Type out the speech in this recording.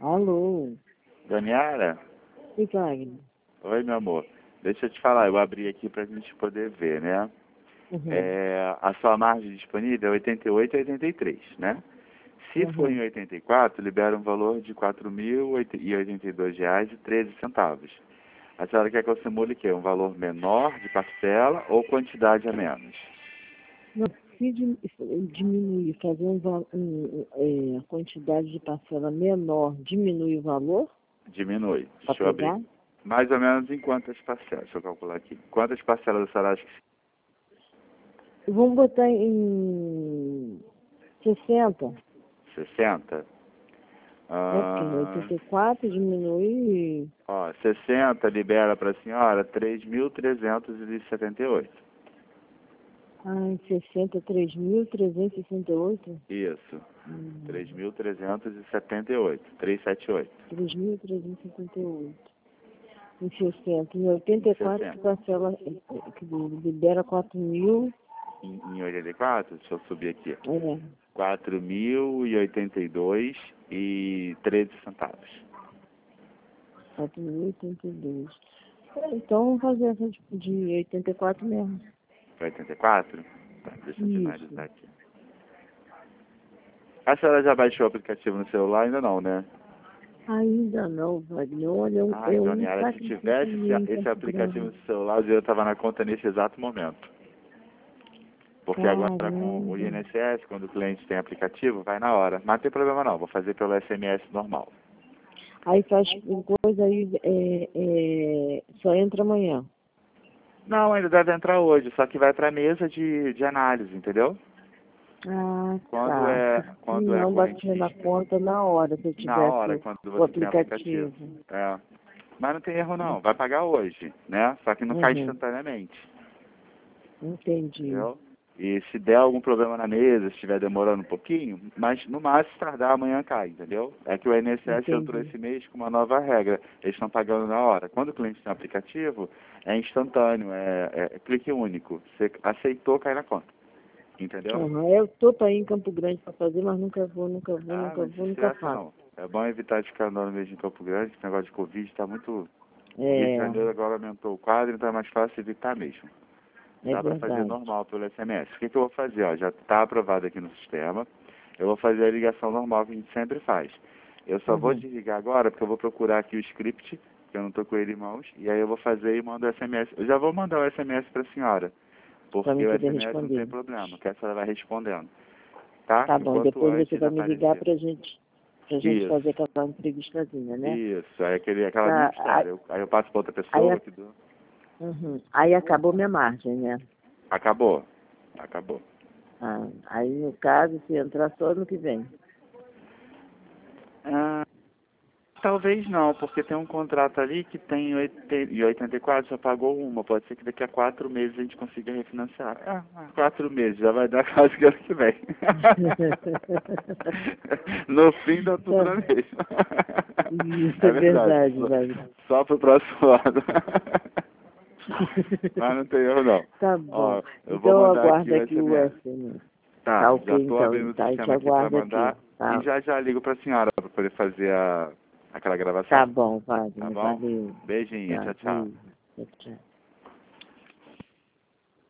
Alô? Daniela? E Wagner? Oi, meu amor. Deixa eu te falar, eu abri aqui pra gente poder ver, né? Uhum. A sua margem disponível é 88 e 83, né? Se for em 84, libera um valor de R$ 4.082,13. A senhora quer que eu simule o quê? Um valor menor de parcela ou quantidade a menos? Não, se diminuir, fazer a quantidade de parcela menor, diminui o valor Diminui. para Deixa eu abrir. pegar? Mais ou menos em quantas parcelas? Deixa eu calcular aqui. Quantas parcelas a senhora acha que... Vamos botar em 60. 60? Porque em 84 diminui... 60 libera para a senhora 3.378. Em 60, 3.368? Isso. 3.378. 378. 3.358. Em 60. Em 84 que parcela, que libera 4.000. Em 84, deixa eu subir aqui. É. 4.082,13 4.082. Então vamos fazer essa de 84 mesmo. 84? Tá, deixa eu Isso. finalizar aqui. A senhora já baixou o aplicativo no celular? Ainda não, né? Ainda não, Wagner. Olha, Doniara, se tivesse esse aplicativo no celular, o dinheiro estava na conta nesse exato momento. Porque agora com o INSS, quando o cliente tem aplicativo, vai na hora. Mas não tem problema não, vou fazer pelo SMS normal. Aí faz coisa aí, só entra amanhã. Não, ainda deve entrar hoje, só que vai para a mesa de análise, entendeu? Quando não bater na conta na hora, se eu tivesse na hora, quando você tem aplicativo. Mas não tem erro não, vai pagar hoje, né? Só que não cai instantaneamente. Entendi. Entendeu? E se der algum problema na mesa, se estiver demorando um pouquinho, mas no máximo se tardar amanhã cai, entendeu? É que o INSS entrou esse mês com uma nova regra, eles estão pagando na hora. Quando o cliente tem aplicativo, é instantâneo, é clique único. Você aceitou, cai na conta. Entendeu? Eu estou para ir em Campo Grande para fazer, mas nunca faço. Não. É bom evitar de ficar andando mesmo em Campo Grande, esse negócio de Covid está muito... Rio de Janeiro agora aumentou o quadro, então é mais fácil evitar mesmo. Dá para fazer normal pelo SMS. O que eu vou fazer? Ó, já está aprovado aqui no sistema. Eu vou fazer a ligação normal que a gente sempre faz. Eu só vou desligar agora porque eu vou procurar aqui o script, que eu não estou com ele em mãos, e aí eu vou fazer e mando o SMS. Eu já vou mandar o SMS para a senhora, porque o SMS não tem problema, que a senhora vai respondendo. Tá? Tá bom, depois você vai me ligar para gente fazer aquela entrevistazinha, né? Isso, aí aquela história. Aí eu passo para outra pessoa que dou. Aí acabou minha margem, né? Acabou. Aí no caso, se entrar só ano que vem. Talvez não, porque tem um contrato ali que tem em 84 já pagou uma. Pode ser que daqui a 4 meses a gente consiga refinanciar. 4 meses, já vai dar quase que ano que vem. No fim dá tudo na mesma. Isso é verdade, vai. Só pro próximo ano. Mas não tem erro não. Tá bom. Então aguarda aqui o SMS. Tá, ok, já tô abrindo o sistema aqui para mandar. Aqui, tá? E já ligo para a senhora para poder fazer aquela gravação. Tá bom, Wagner. Tá bom? Valeu. Beijinho, tchau, tchau. Tchau.